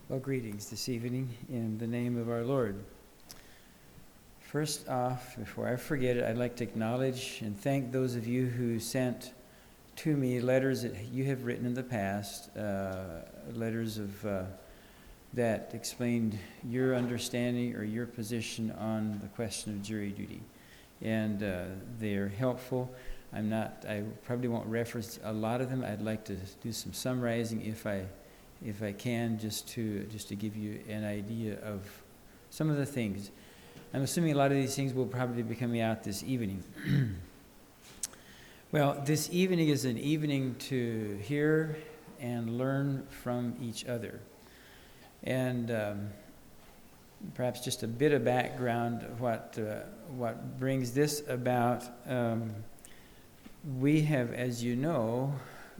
Well, greetings this evening in the name of our Lord. First off, before I forget it, I'd like to acknowledge and thank those of you who sent to me letters that you have written in the past, letters of that explained your understanding or your position on the question of jury duty. And they're helpful. I probably won't reference a lot of them. I'd like to do some summarizing if I can, just to give you an idea of some of the things. I'm assuming a lot of these things will probably be coming out this evening. Well, this evening is an evening to hear and learn from each other. And perhaps just a bit of background of what brings this about. We have, as you know,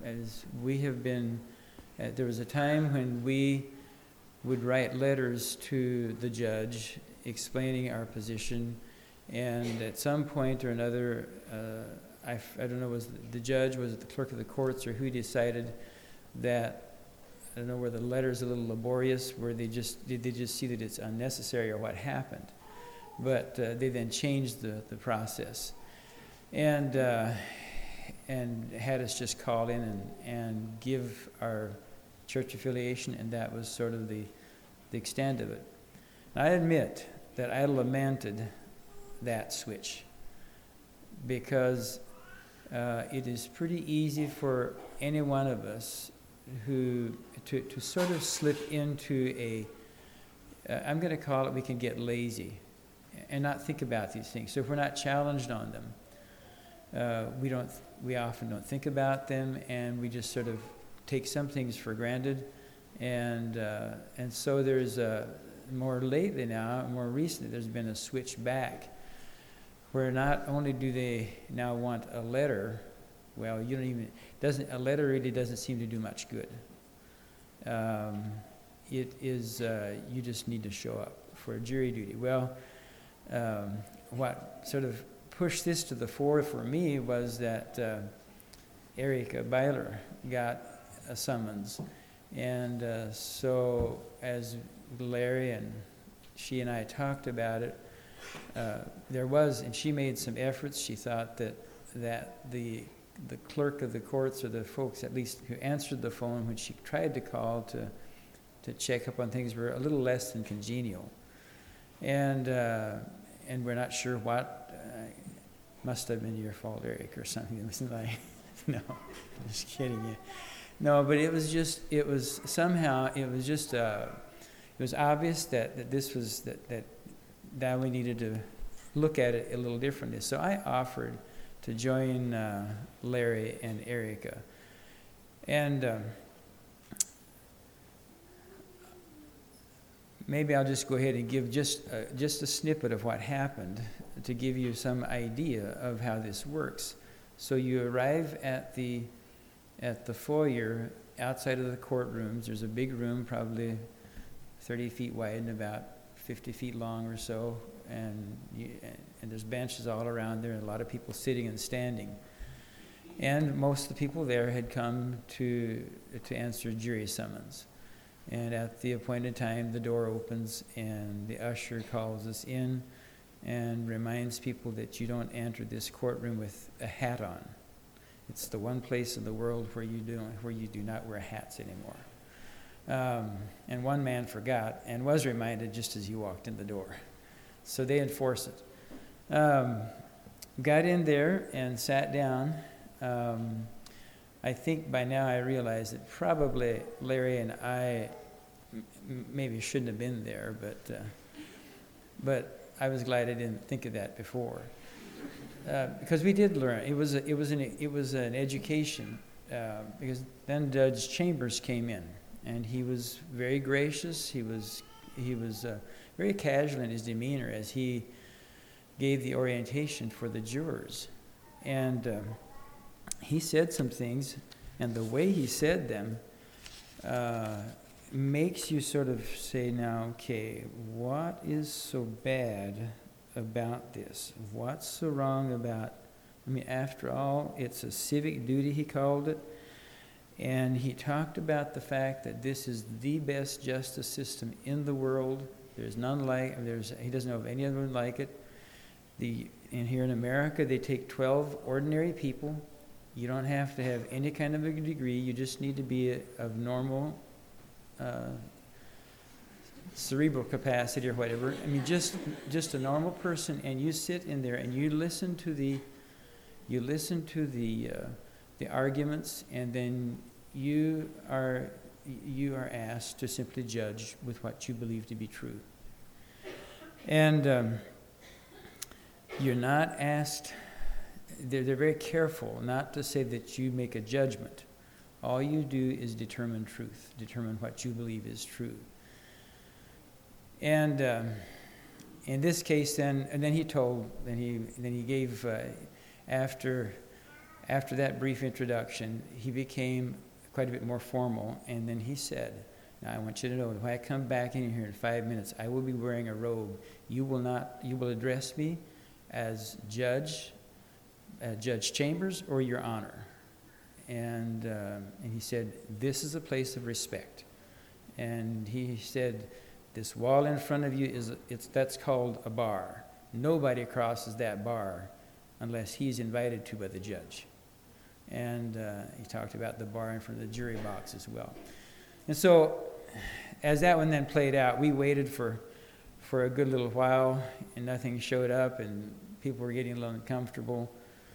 there was a time when we would write letters to the judge explaining our position, and at some point or another, I don't know, was it the judge, was it the clerk of the courts, or who decided that, I don't know, where the letter's a little laborious, where did they just see that it's unnecessary or what happened? But they then changed the process, and had us just call in and give our church affiliation, and that was sort of the extent of it. And I admit that I lamented that switch, because it is pretty easy for any one of us to sort of slip into I'm going to call it, we can get lazy and not think about these things. So if we're not challenged on them, we often don't think about them, and we just sort of take some things for granted, and so there's more lately now, more recently, there's been a switch back, where not only do they now want a letter, well, a letter really doesn't seem to do much good. It is, you just need to show up for jury duty. Well, what sort of pushed this to the fore for me was that Erica Byler got a summons, and so as Larry and she and I talked about it, and she made some efforts. She thought that the clerk of the courts, or the folks at least who answered the phone when she tried to call to check up on things, were a little less than congenial, and we're not sure what. Must have been your fault, Eric, or something. It was like, no, just kidding you. No, but it was obvious that this was that we needed to look at it a little differently. So I offered to join Larry and Erica, and maybe I'll just go ahead and give just a snippet of what happened to give you some idea of how this works. So you arrive at the foyer outside of the courtrooms. There's a big room, probably 30 feet wide and about 50 feet long or so, and there's benches all around there, and a lot of people sitting and standing. And most of the people there had come to answer jury summons. And at the appointed time, the door opens, and the usher calls us in and reminds people that you don't enter this courtroom with a hat on. It's the one place in the world where you do not wear hats anymore. And one man forgot and was reminded just as he walked in the door. So they enforce it. Got in there and sat down. I think by now I realize that probably Larry and I maybe shouldn't have been there, but I was glad I didn't think of that before, because we did learn. It was an education, because then Judge Chambers came in, and he was very gracious. He was very casual in his demeanor as he gave the orientation for the jurors, and he said some things, and the way he said them makes you sort of say, now, okay, what is so bad about this? What's so wrong about, after all, it's a civic duty, he called it, And he talked about the fact that this is the best justice system in the world. There's none like, he doesn't know of any other one like it. And here in America, they take 12 ordinary people. You don't have to have any kind of a degree. You just need to be of normal cerebral capacity or whatever. I mean, just a normal person, and you sit in there and you listen to the arguments, and then you are asked to simply judge with what you believe to be true. And you're not asked, they're very careful not to say that you make a judgment. All you do is determine truth, determine what you believe is true. And in this case, then he gave, after that brief introduction, he became quite a bit more formal, and then he said, "Now I want you to know that when I come back in here in 5 minutes, I will be wearing a robe. You will address me as Judge Chambers or Your Honor." And he said, "This is a place of respect." And he said, "This wall in front of you that's called a bar. Nobody crosses that bar unless he's invited to by the judge." And he talked about the bar in front of the jury box as well. And so, as that one then played out, we waited for a good little while, and nothing showed up, and people were getting a little uncomfortable.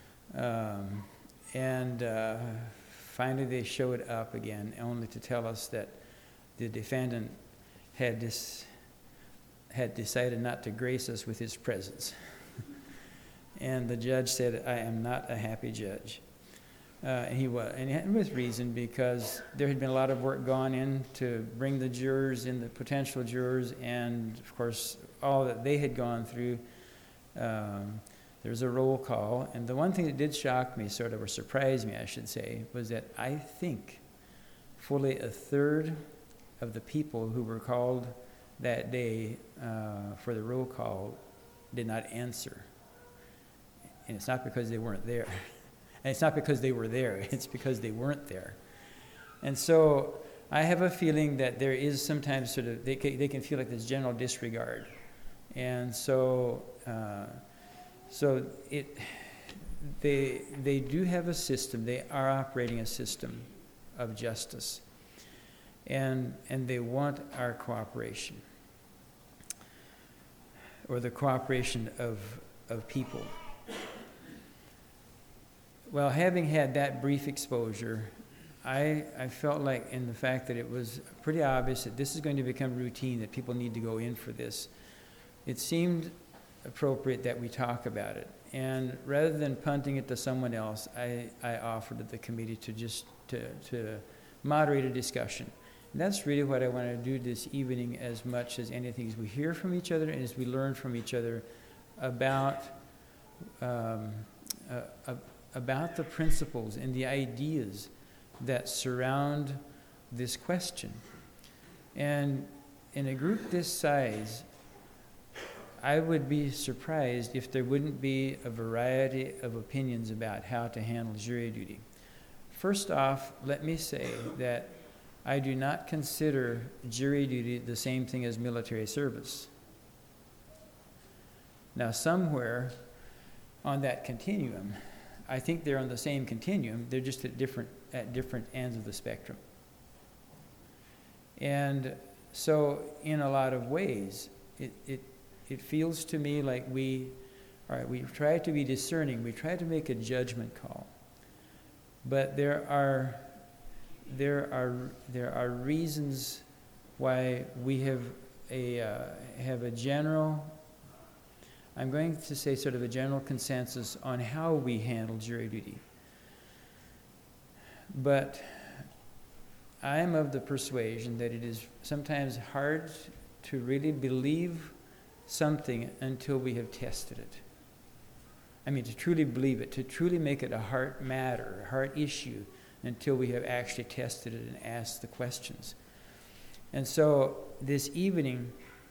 Finally they showed up again, only to tell us that the defendant had decided not to grace us with his presence. And the judge said, "I am not a happy judge." And he was, and with reason, because there had been a lot of work gone in to bring the jurors in, the potential jurors, and of course all that they had gone through. There was a roll call, and the one thing that did shock me, sort of, or surprise me, I should say, was that I think fully a third of the people who were called that day for the roll call did not answer. And it's not because they weren't there. And it's not because they were there, it's because they weren't there. And so I have a feeling that there is sometimes sort of, they can feel like this general disregard. And so they do have a system, they are operating a system of justice. And they want our cooperation, or the cooperation of people. Well, having had that brief exposure, I felt like, in the fact that it was pretty obvious that this is going to become routine, that people need to go in for this, it seemed appropriate that we talk about it. And rather than punting it to someone else, I offered to the committee to moderate a discussion. And that's really what I want to do this evening, as much as anything, as we hear from each other and as we learn from each other about the principles and the ideas that surround this question. And in a group this size, I would be surprised if there wouldn't be a variety of opinions about how to handle jury duty. First off, let me say that I do not consider jury duty the same thing as military service. Now, somewhere on that continuum, I think they're on the same continuum, they're just at different ends of the spectrum. And so, in a lot of ways, it feels to me like we try to be discerning, we try to make a judgment call. But there are reasons why we have a general, I'm going to say sort of a general consensus on how we handle jury duty. But I am of the persuasion that it is sometimes hard to really believe something until we have tested it. I mean, to truly believe it, to truly make it a heart matter, a heart issue, until we have actually tested it and asked the questions. And so this evening,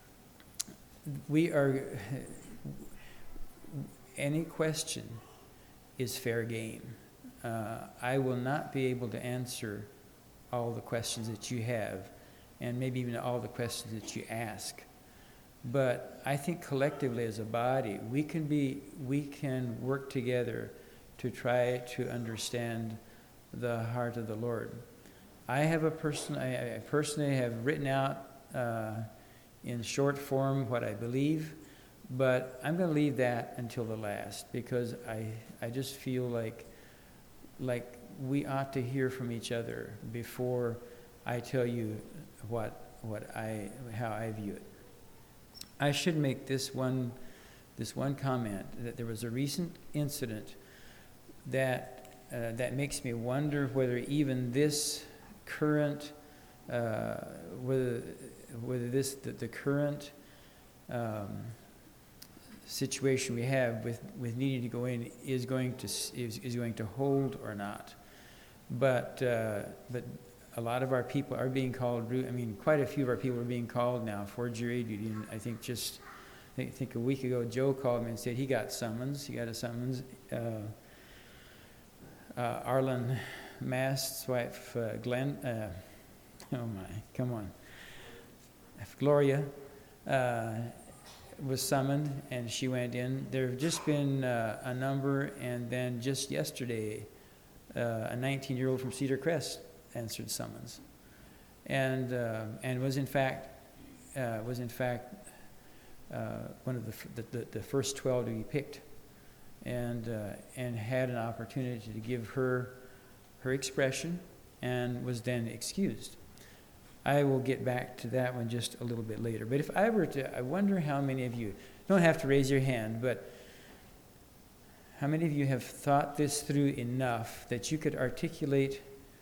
any question is fair game. I will not be able to answer all the questions that you have, and maybe even all the questions that you ask. But I think collectively as a body, we can work together to try to understand the heart of the Lord. I personally have written out in short form what I believe, but I'm going to leave that until the last, because I just feel like we ought to hear from each other before I tell you how I view it. I should make this one comment, that there was a recent incident that makes me wonder whether even this current the current situation we have with needing to go in is going to hold or not. But a lot of our people are being called. I mean, quite a few of our people are being called now for jury duty. And I think a week ago, Joe called me and said he got a summons. Arlen Mast's wife, Glenn. Oh my, come on. Gloria was summoned, and she went in. There have just been a number, and then just yesterday, a 19-year-old from Cedar Crest answered summons, and was in fact one of the first 12 to be picked, and had an opportunity to give her expression, and was then excused. I will get back to that one just a little bit later. But if I were to, I wonder how many of you, don't have to raise your hand, but how many of you have thought this through enough that you could articulate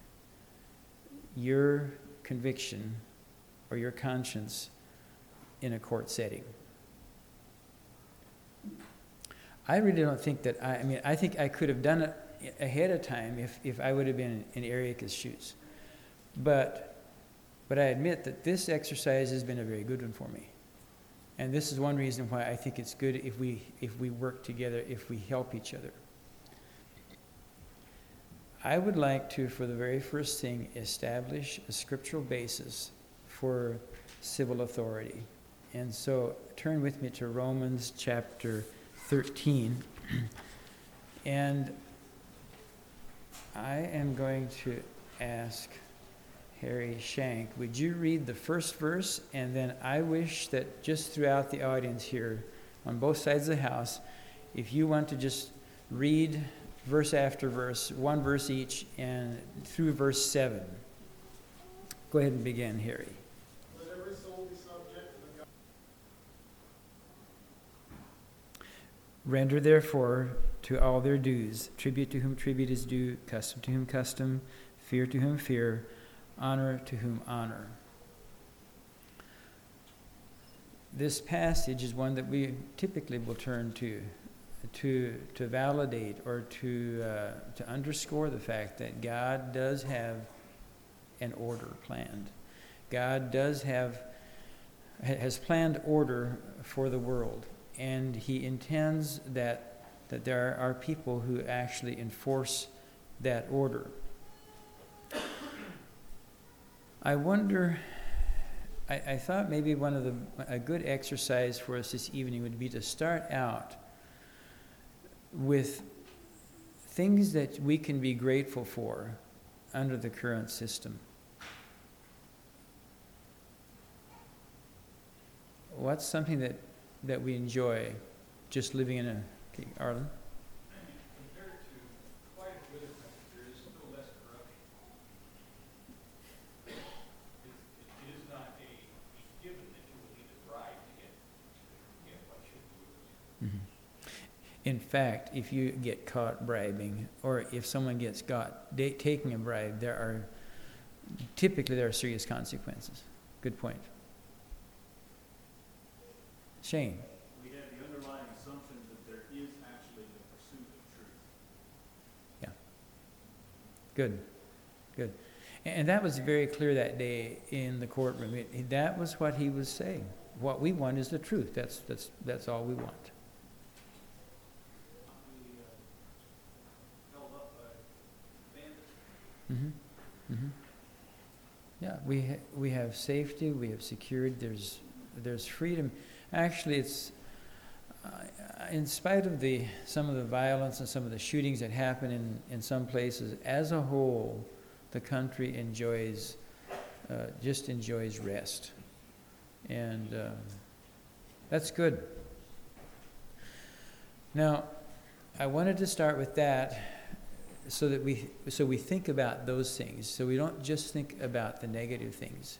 your conviction or your conscience in a court setting? I really don't think that, I think I could have done it ahead of time if I would have been in Erica's shoes. But I admit that this exercise has been a very good one for me. And this is one reason why I think it's good if we work together, if we help each other. I would like to, for the very first thing, establish a scriptural basis for civil authority. And so turn with me to Romans chapter 13. And I am going to ask Harry Shank, would you read the first verse? And then I wish that just throughout the audience here, on both sides of the house, if you want to just read verse after verse, one verse each, and through verse 7. Go ahead and begin, Harry. Render therefore to all their dues, tribute to whom tribute is due, custom to whom custom, fear to whom fear, honor to whom honor. This passage is one that we typically will turn to validate or to underscore the fact that God does have an order planned. God has planned order for the world, and he intends that there are people who actually enforce that order. I wonder, I thought maybe a good exercise for us this evening would be to start out with things that we can be grateful for under the current system. What's something that we enjoy just living in a... Okay, Arlen? Compared to quite a bit of country, there is still less corruption. It is not a given that you will need a bribe to get what should be yours. Mm-hmm. In fact, if you get caught bribing, or if someone gets caught taking a bribe, there are serious consequences. Good point. Shane. We have the underlying assumption that there is actually the pursuit of truth. Yeah. Good. And that was very clear that day in the courtroom. That was what he was saying. What we want is the truth. That's all we want. Held up by bandits. Mm-hmm. Mm-hmm. Yeah, we have safety, we have security, there's freedom. Actually, it's in spite of some of the violence and some of the shootings that happen in some places, as a whole, the country just enjoys rest. And that's good. Now, I wanted to start with that so we think about those things, so we don't just think about the negative things.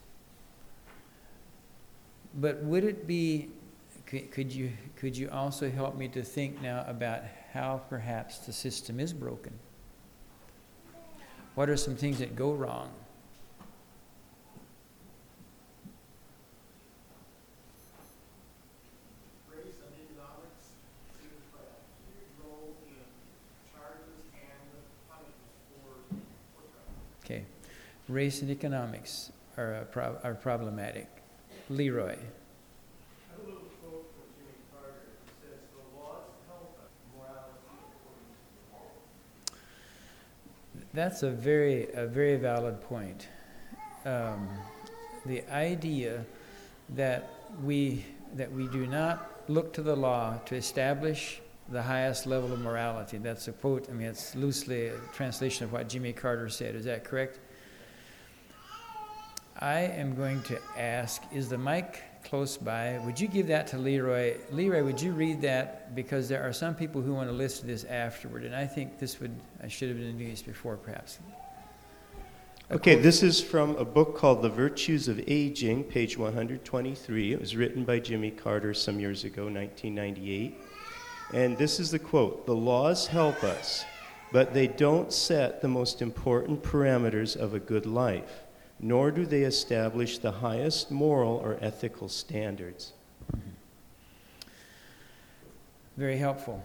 But would it be, could you also help me to think now about how perhaps the system is broken? What are some things that go wrong? Race and economics seem to play a huge role in charges and punishment for crime. Okay, race and economics are problematic. Leroy. I have a little quote from Jimmy Carter. It says, "The laws help us, morality according to the law." That's a very valid point. The idea that we do not look to the law to establish the highest level of morality. That's a quote. I mean, it's loosely a translation of what Jimmy Carter said. Is that correct? I am going to ask, is the mic close by? Would you give that to Leroy? Leroy, would you read that? Because there are some people who want to listen to this afterward, and I think I should have been doing this before, perhaps. Okay, this is from a book called The Virtues of Aging, page 123. It was written by Jimmy Carter some years ago, 1998. And this is the quote: "The laws help us, but they don't set the most important parameters of a good life, nor do they establish the highest moral or ethical standards." Very helpful.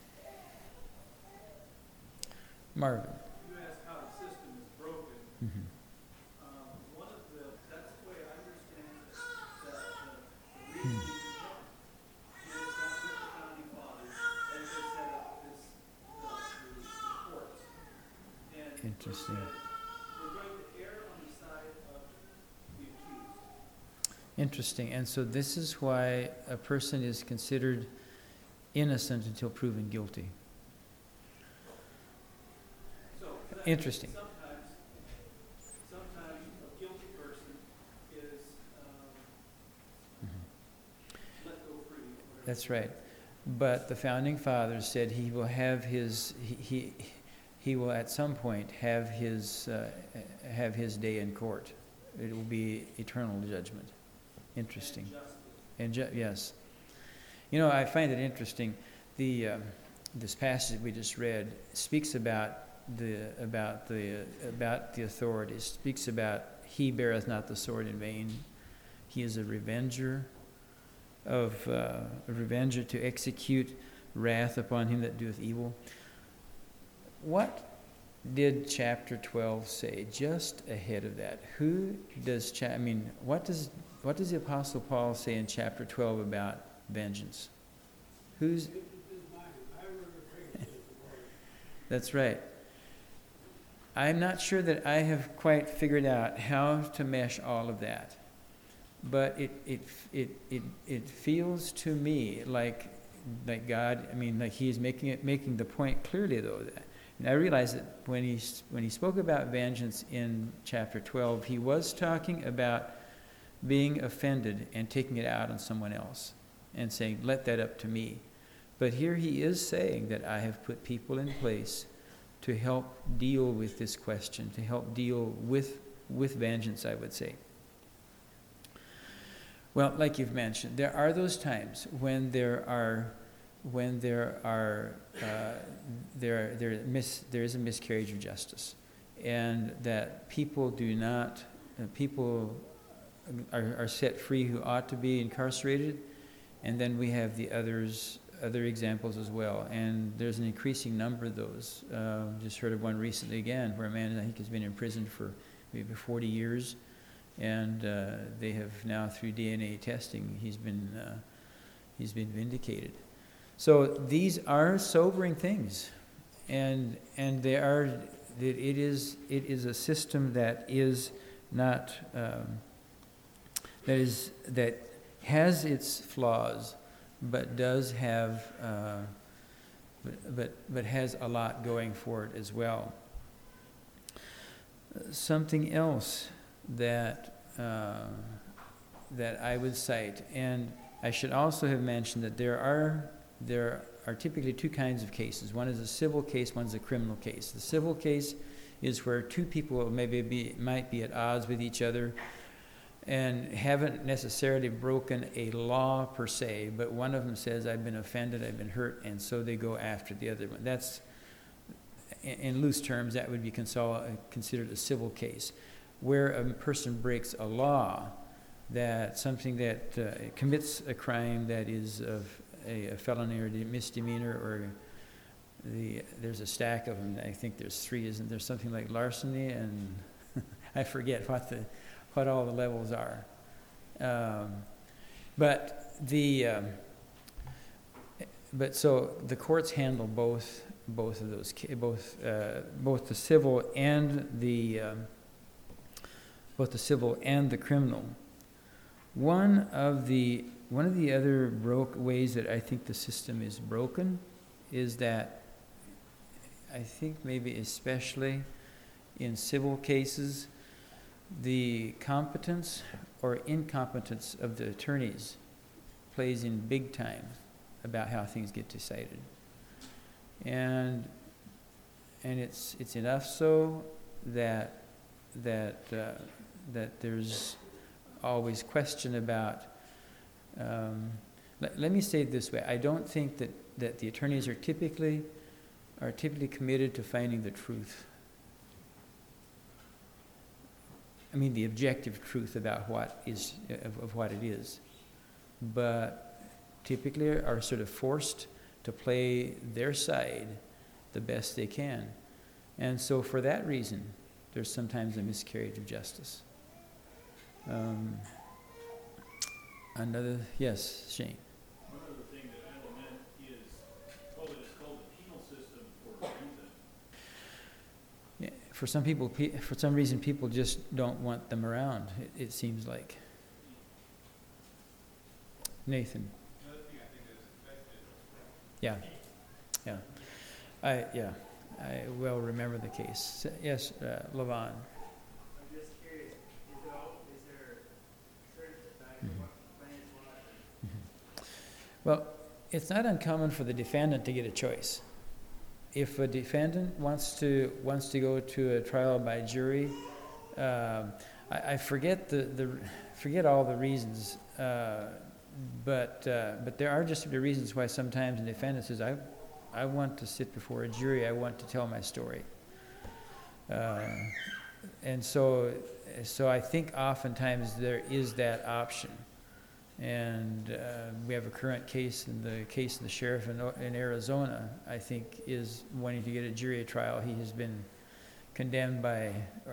Marvin. You asked how the system is broken. Mm-hmm. That's the way I understand it, that the reason is that with the founding fathers, as they set up the courts. And Interesting. we're going to err on the side of the accused. Interesting. And so this is why a person is considered innocent until proven guilty. So that Interesting. sometimes a guilty person is let go free. That's right. But the founding fathers said he will have he will at some point have his day in court. It will be eternal judgment. Interesting. And yes. You know, I find it interesting. This passage we just read speaks about the authorities. Speaks about he beareth not the sword in vain. He is a revenger to execute wrath upon him that doeth evil. What did chapter 12 say just ahead of that? What does the Apostle Paul say in chapter 12 about vengeance? That's right. I'm not sure that I have quite figured out how to mesh all of that, but it feels to me like God. I mean, like He is making the point clearly, though. And I realize that when he spoke about vengeance in chapter 12, he was talking about being offended and taking it out on someone else and saying, "Let that up to me." But here he is saying that I have put people in place to help deal with this question, to help deal with vengeance, I would say. Well, like you've mentioned, there are those times when there is a miscarriage of justice, and that people are set free who ought to be incarcerated, and then we have the other examples as well, and there's an increasing number of those. Just heard of one recently again, where a man I think has been in prison for maybe 40 years, and they have now, through DNA testing, he's been vindicated. So these are sobering things, and it is a system that is not that has its flaws, but does have but has a lot going for it as well. Something else that that I would cite, and I should also have mentioned that there are typically two kinds of cases. One is a civil case, one is a criminal case. The civil case is where two people might be at odds with each other and haven't necessarily broken a law per se, but one of them says, I've been offended, I've been hurt, and so they go after the other one. That's, in loose terms, that would be considered a civil case. Where a person breaks a law, that something that commits a crime that is of a felony or a misdemeanor, or there's a stack of them. I think there's 3, isn't there? Something like larceny, and I forget what all the levels are. But so the courts handle both of those, both the civil and the criminal. One of the other ways that I think the system is broken is that I think maybe especially in civil cases, the competence or incompetence of the attorneys plays in big time about how things get decided. And it's enough so that there's always question about. Let me say it this way: I don't think that the attorneys are typically committed to finding the truth. I mean, the objective truth about what is of what it is, but typically are sort of forced to play their side the best they can, and so for that reason, there's sometimes a miscarriage of justice. Yes, Shane. One other thing that element is, it's called the penal system for a reason. Yeah, for some people, for some reason, people just don't want them around. It seems like. Nathan. Another thing I think that is affected. Yeah. I well remember the case. Yes, Levon. I'm just curious, is there certain deciding what complaints what? Well, it's not uncommon for the defendant to get a choice. If a defendant wants to go to a trial by jury, I forget forget all the reasons, but there are just the reasons why sometimes the defendant says, I want to sit before a jury. I want to tell my story. And so I think oftentimes there is that option. And we have a current case, in the case of the sheriff in Arizona, I think, is wanting to get a jury trial. He has been condemned by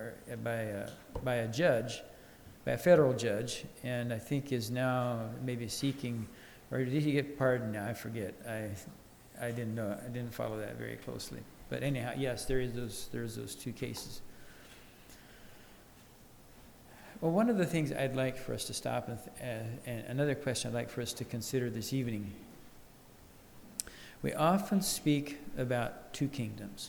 a judge, by a federal judge, and I think is now maybe seeking, or did he get pardoned now? I forget. I didn't know. I didn't follow that very closely. But anyhow, yes, there's those two cases. Well, one of the things I'd like for us to stop with, and another question I'd like for us to consider this evening, we often speak about two kingdoms.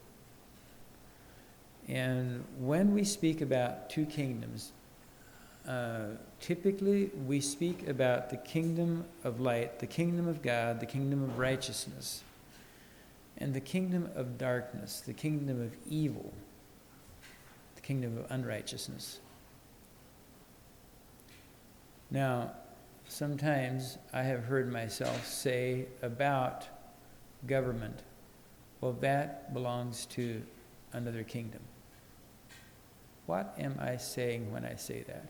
And when we speak about two kingdoms, typically we speak about the kingdom of light, the kingdom of God, the kingdom of righteousness, and the kingdom of darkness, the kingdom of evil, the kingdom of unrighteousness. Now, sometimes I have heard myself say about government, well, that belongs to another kingdom. What am I saying when I say that?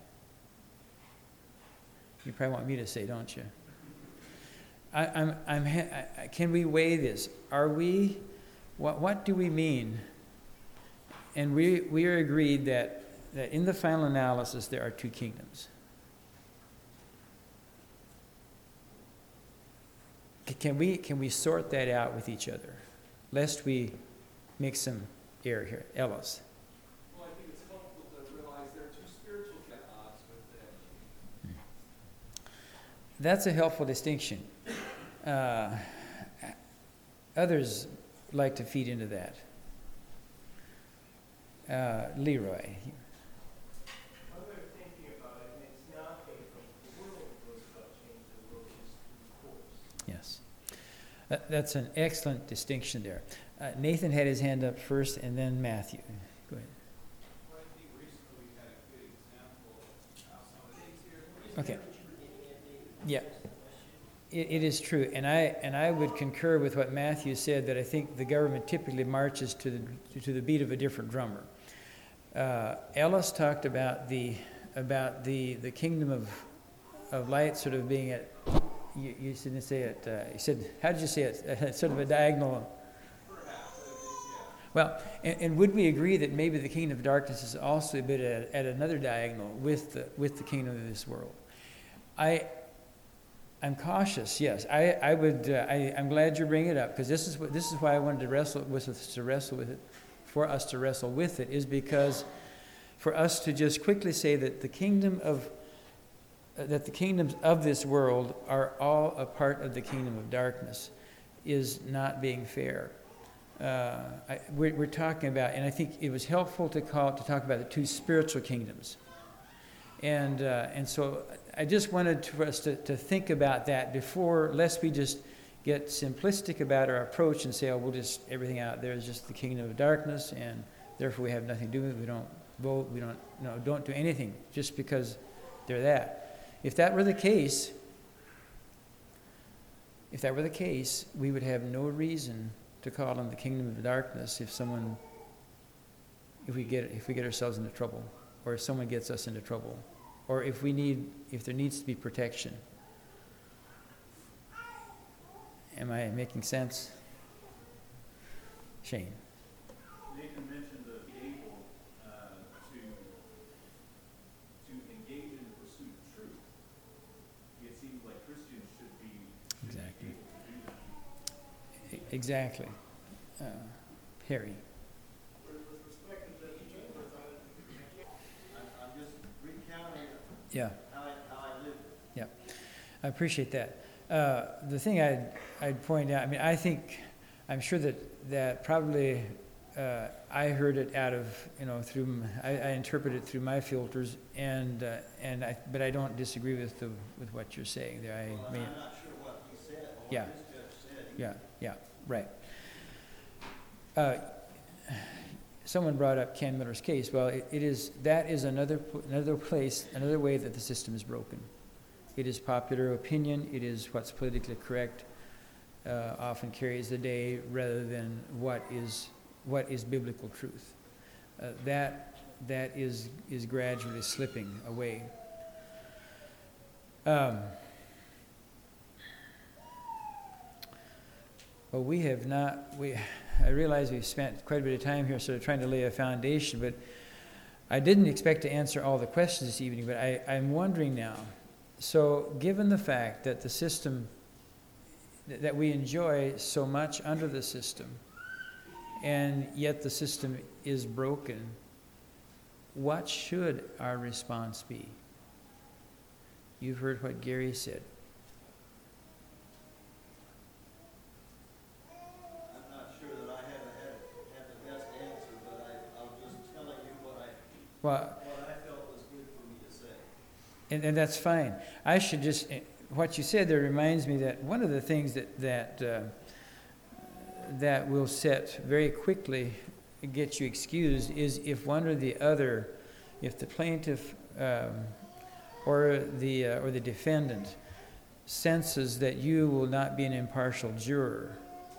You probably want me to say, don't you? Can we weigh this? Are we, what do we mean? And we are agreed that in the final analysis there are two kingdoms. Can we sort that out with each other, lest we make some error here? Ellis. Well, I think it's helpful to realize there are two that's a helpful distinction. Others like to feed into that. Leroy. One way of thinking about it, and it's not a, the world goes about change, the world is through force. Yes. That's an excellent distinction there. Nathan had his hand up first, and then Matthew. Go ahead. Well, I think recently we had a good example of how some of these here. Okay. Yeah. It is true, and I would concur with what Matthew said, that I think the government typically marches to the beat of a different drummer. Ellis talked about the kingdom of light sort of being at, you didn't say it, you said, how did you say it? Sort of a diagonal. Well, and would we agree that maybe the kingdom of darkness is also a bit at another diagonal with the kingdom of this world? I'm cautious. Yes, I would. I'm glad you bring it up, because this is why I wanted to wrestle with it, for us to wrestle with it, is because for us to just quickly say that the kingdoms of this world are all a part of the kingdom of darkness is not being fair. We're talking about, and I think it was helpful to talk about the two spiritual kingdoms. And so I just wanted for us to think about that before, lest we just get simplistic about our approach and say, oh, we'll just, everything out there is just the kingdom of darkness, and therefore we have nothing to do with it. We don't vote, we don't do anything just because they're that. If that were the case, we would have no reason to call them the kingdom of darkness if we get ourselves into trouble, or if someone gets us into trouble, or if there needs to be protection. Am I making sense? Shane. Nathan mentioned the able to engage in the pursuit of truth. It seems like Christians should be Exactly. able to do that. Exactly. Harry. With respect to Judge Chambers, I'm just recounting Yeah. how I live. Yeah, I appreciate that. The thing I'd point out, I mean, I'm sure that probably I heard it out of, through, I interpret it through my filters, but I don't disagree with what you're saying there. I'm not sure what he said, or Yeah. what this judge said. Yeah, right. Someone brought up Ken Miller's case. Well, that is another place, another way that the system is broken. It is popular opinion. It is what's politically correct. Often carries the day rather than what is biblical truth. That is gradually slipping away. Well, I realize we've spent quite a bit of time here sort of trying to lay a foundation, but I didn't expect to answer all the questions this evening, but I'm wondering now, so given the fact that the system, that we enjoy so much under the system, and yet the system is broken, what should our response be? You've heard what Gary said. I'm not sure that I have the best answer, but I'm just telling you what I felt was good for me to say. And that's fine. I should just, what you said there reminds me that one of the things that will set very quickly, get you excused, is if one or the other, if the plaintiff or the defendant senses that you will not be an impartial juror,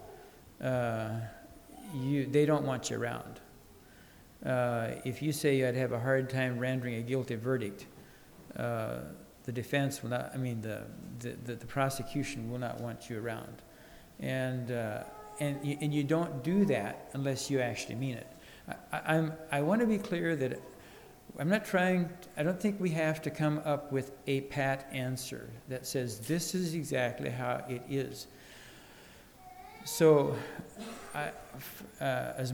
they don't want you around. If you say you'd have a hard time rendering a guilty verdict, the defense will not, the prosecution will not want you around. And you don't do that unless you actually mean it. I want to be clear that I don't think we have to come up with a pat answer that says this is exactly how it is. So, as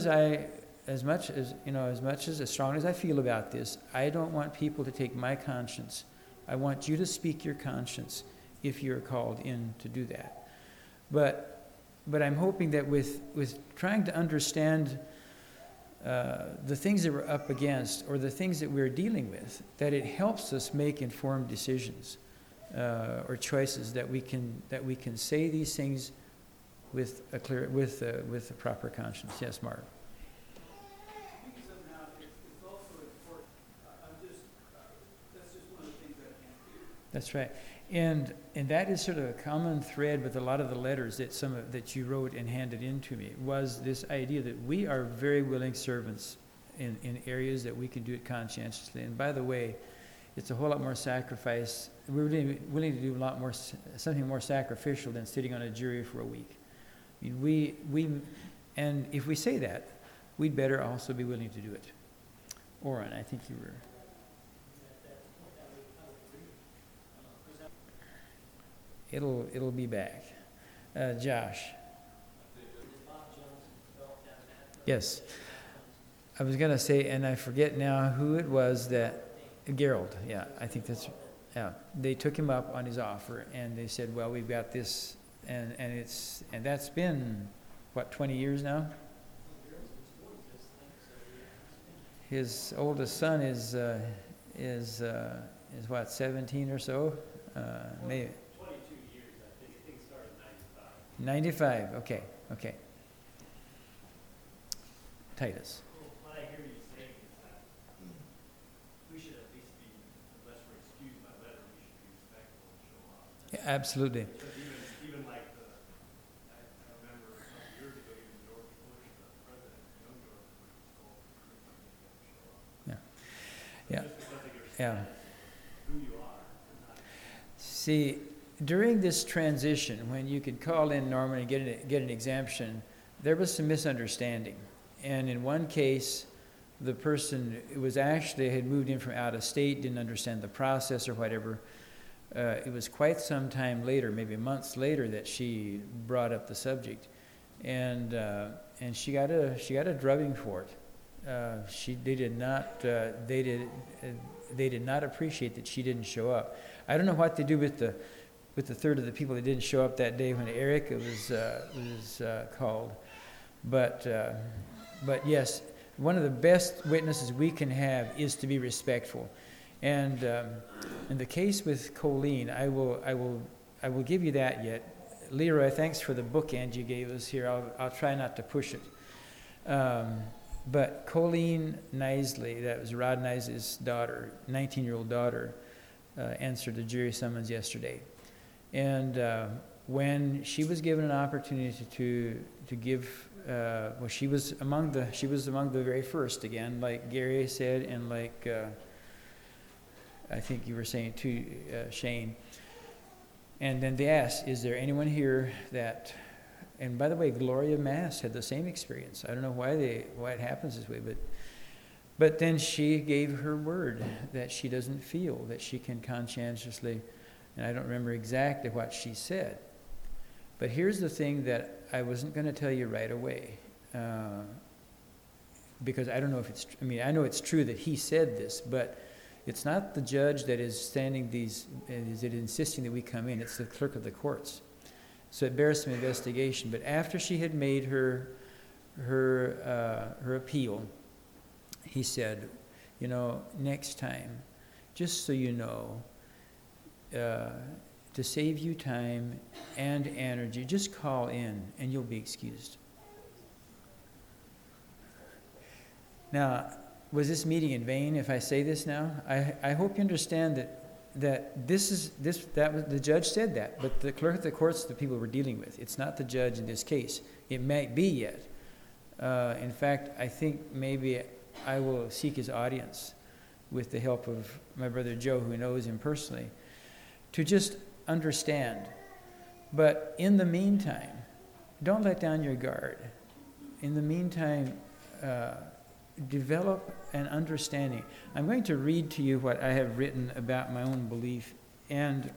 strong as I feel about this, I don't want people to take my conscience. I want you to speak your conscience, if you're called in to do that. But I'm hoping that with trying to understand the things that we're up against or the things that we're dealing with, that it helps us make informed decisions or choices, that we can say these things with a proper conscience. Yes, Mark. I think somehow it's also important, that's just one of the things that I can't do. That's right. And that is sort of a common thread with a lot of the letters that you wrote and handed in to me, was this idea that we are very willing servants in areas that we can do it conscientiously. And by the way, it's a whole lot more sacrifice. We're really willing to do a lot more, something more sacrificial than sitting on a jury for a week. I mean, and if we say that, we'd better also be willing to do it. Oren, I think you were. It'll be back. Josh. Yes. I was going to say, and I forget now who it was that, Gerald, yeah, I think that's, yeah. They took him up on his offer, and they said, well, we've got this, and that's been, what, 20 years now? His oldest son is what, 17 or so? Maybe. 95, okay. Titus. What I hear you saying is that we should at least be, unless we're excused by letter, we should be respectful and show up. Yeah, absolutely. Because even like I remember a couple years ago, even George Bush, the president, young George Bush, was told to show up. Yeah. So Yeah. just because of your Yeah. who you are. Not, See, during this transition, when you could call in Norman and get an exemption, there was some misunderstanding. And in one case, the person was actually had moved in from out of state, didn't understand the process or whatever. It was quite some time later, maybe months later, that she brought up the subject, and she got a drubbing for it. They did not appreciate that she didn't show up. I don't know what they do with the third of the people that didn't show up that day when Eric was called, but yes, one of the best witnesses we can have is to be respectful. And in the case with Colleen, I will give you that yet. Leroy, thanks for the bookend you gave us here. I'll try not to push it. But Colleen Knisley, that was Rod Knisley's daughter, 19-year-old daughter, answered the jury summons yesterday. And when she was given an opportunity to give, well, she was among the very first again, like Gary said, and like I think you were saying too, Shane. And then they asked, "Is there anyone here that?" And by the way, Gloria Mass had the same experience. I don't know why it happens this way, but then she gave her word that she doesn't feel that she can conscientiously. And I don't remember exactly what she said. But here's the thing that I wasn't going to tell you right away. Because I don't know if it's, I know it's true that he said this, but it's not the judge that is insisting that we come in. It's the clerk of the courts. So it bears some investigation. But after she had made her appeal, he said, next time, just so you know, to save you time and energy, just call in and you'll be excused. Now, was this meeting in vain if I say this now? I hope you understand that the judge said that, but the clerk of the courts, the people we're dealing with, it's not the judge in this case. It might be yet. In fact, I think maybe I will seek his audience with the help of my brother Joe, who knows him personally, to just understand. But in the meantime, don't let down your guard. In the meantime, develop an understanding. I'm going to read to you what I have written about my own belief, and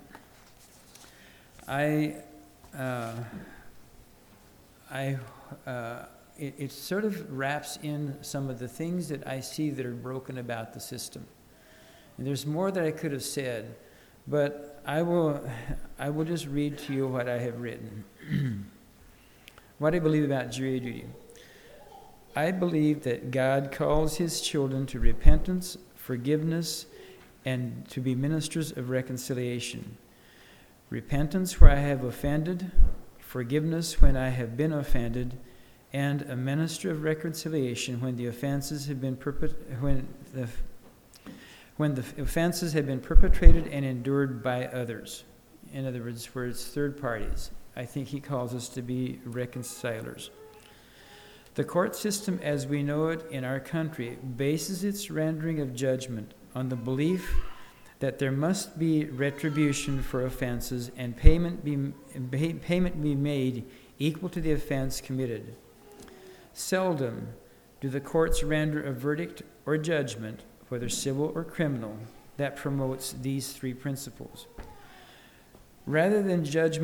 it sort of wraps in some of the things that I see that are broken about the system. And there's more that I could have said, But I will just read to you what I have written. What I believe about jury duty. I believe that God calls his children to repentance, forgiveness, and to be ministers of reconciliation. Repentance where I have offended, forgiveness when I have been offended, and a minister of reconciliation when the offenses have been when the offenses have been perpetrated and endured by others. In other words, where it's third parties. I think he calls us to be reconcilers. The court system as we know it in our country bases its rendering of judgment on the belief that there must be retribution for offenses and payment be made equal to the offense committed. Seldom do the courts render a verdict or judgment, whether civil or criminal, that promotes these three principles. Rather, their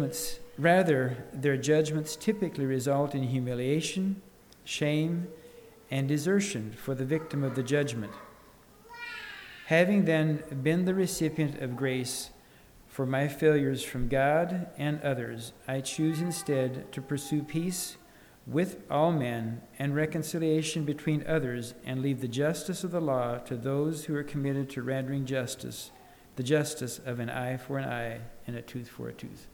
judgments typically result in humiliation, shame, and desertion for the victim of the judgment. Having then been the recipient of grace for my failures from God and others, I choose instead to pursue peace with all men and reconciliation between others, and leave the justice of the law to those who are committed to rendering justice, the justice of an eye for an eye and a tooth for a tooth.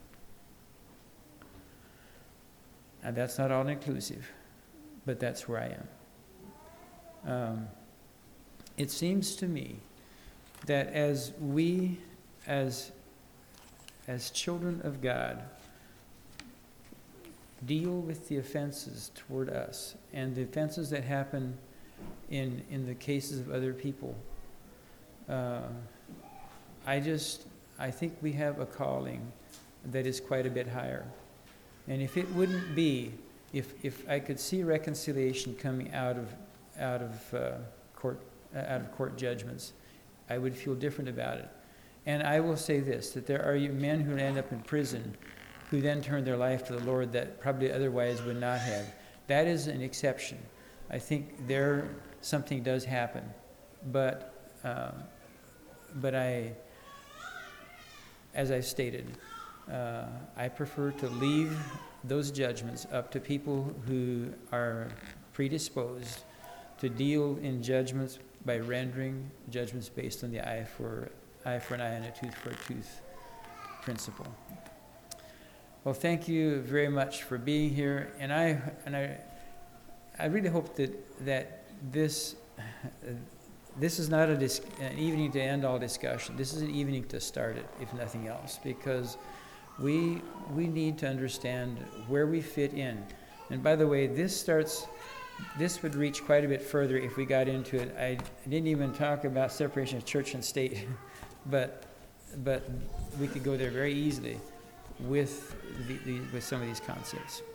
Now that's not all inclusive, but that's where I am. It seems to me that as we, as children of God, deal with the offenses toward us and the offenses that happen in the cases of other people, I think we have a calling that is quite a bit higher. And if it wouldn't be, if I could see reconciliation coming out of court judgments, I would feel different about it. And I will say this, that there are men who end up in prison who then turn their life to the Lord that probably otherwise would not have. That is an exception. I think there something does happen, but as I stated, I prefer to leave those judgments up to people who are predisposed to deal in judgments by rendering judgments based on the eye for an eye and a tooth for a tooth principle. Well, thank you very much for being here, and I really hope that this is not an evening to end all discussion. This is an evening to start it, if nothing else, because we need to understand where we fit in. And by the way, this would reach quite a bit further if we got into it. I didn't even talk about separation of church and state, but we could go there very easily with some of these concepts.